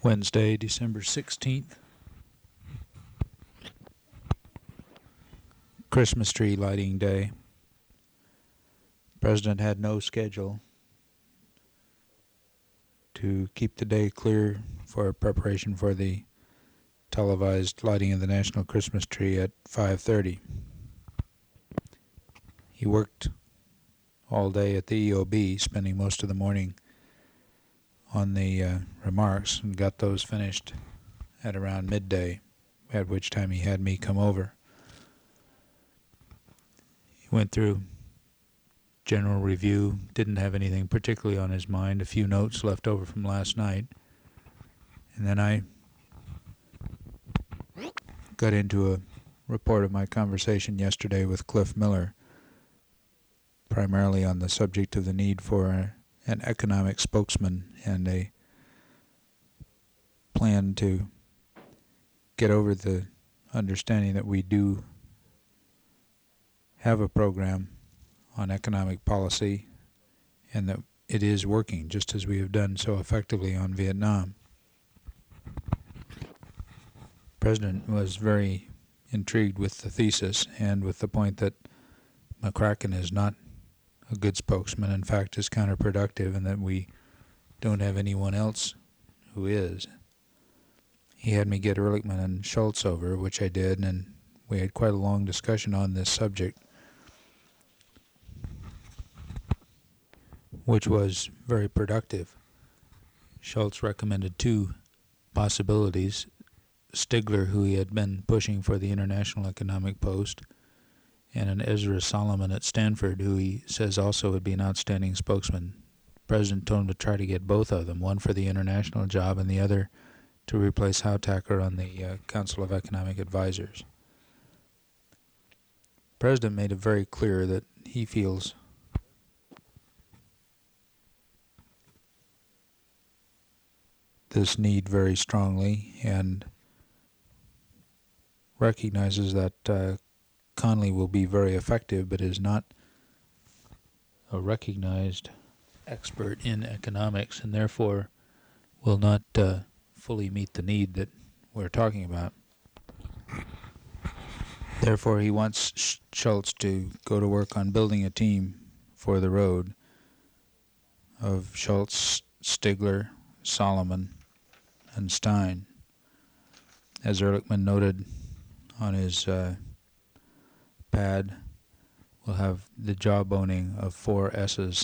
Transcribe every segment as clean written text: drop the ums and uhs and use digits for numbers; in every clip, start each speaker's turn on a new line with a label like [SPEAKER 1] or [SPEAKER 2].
[SPEAKER 1] Wednesday, December 16th. Christmas tree lighting day. President had no schedule to keep the day clear for preparation for the televised lighting of the National Christmas Tree at 5:30. He worked all day at the EOB, spending most of the morning on the remarks, and got those finished at around midday, at which time he had me come over. He went through general review, didn't have anything particularly on his mind, a few notes left over from last night, and then I got into a report of my conversation yesterday with Cliff Miller, primarily on the subject of the need for an economic spokesman and a plan to get over the understanding that we do have a program on economic policy and that it is working just as we have done so effectively on Vietnam. The President was very intrigued with the thesis and with the point that McCracken is not a good spokesman, in fact is counterproductive, and that we don't have anyone else who is. He had me get Ehrlichman and Schultz over, which I did, and we had quite a long discussion on this subject, which was very productive. Schultz recommended two possibilities: Stigler, who he had been pushing for the International Economic Post, and an Ezra Solomon at Stanford, who he says also would be an outstanding spokesman. The President told him to try to get both of them, one for the international job and the other to replace Hautacker on the Council of Economic Advisors. The President made it very clear that he feels this need very strongly and recognizes that Connally will be very effective, but is not a recognized expert in economics and therefore will not fully meet the need that we're talking about. Therefore, he wants Schultz to go to work on building a team for the road of Schultz, Stigler, Solomon, and Stein. As Ehrlichman noted on his pad, we'll have the jawboning of 4 S's.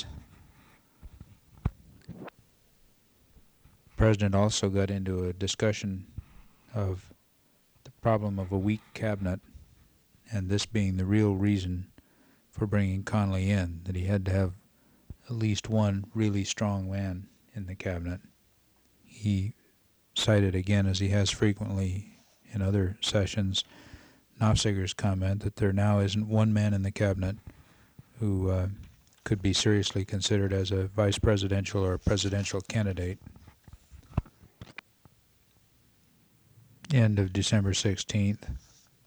[SPEAKER 1] The President also got into a discussion of the problem of a weak cabinet, and this being the real reason for bringing Connally in, that he had to have at least one really strong man in the cabinet. He cited again, as he has frequently in other sessions, Nofziger's comment that there now isn't one man in the cabinet who could be seriously considered as a vice presidential or presidential candidate. End of December 16th.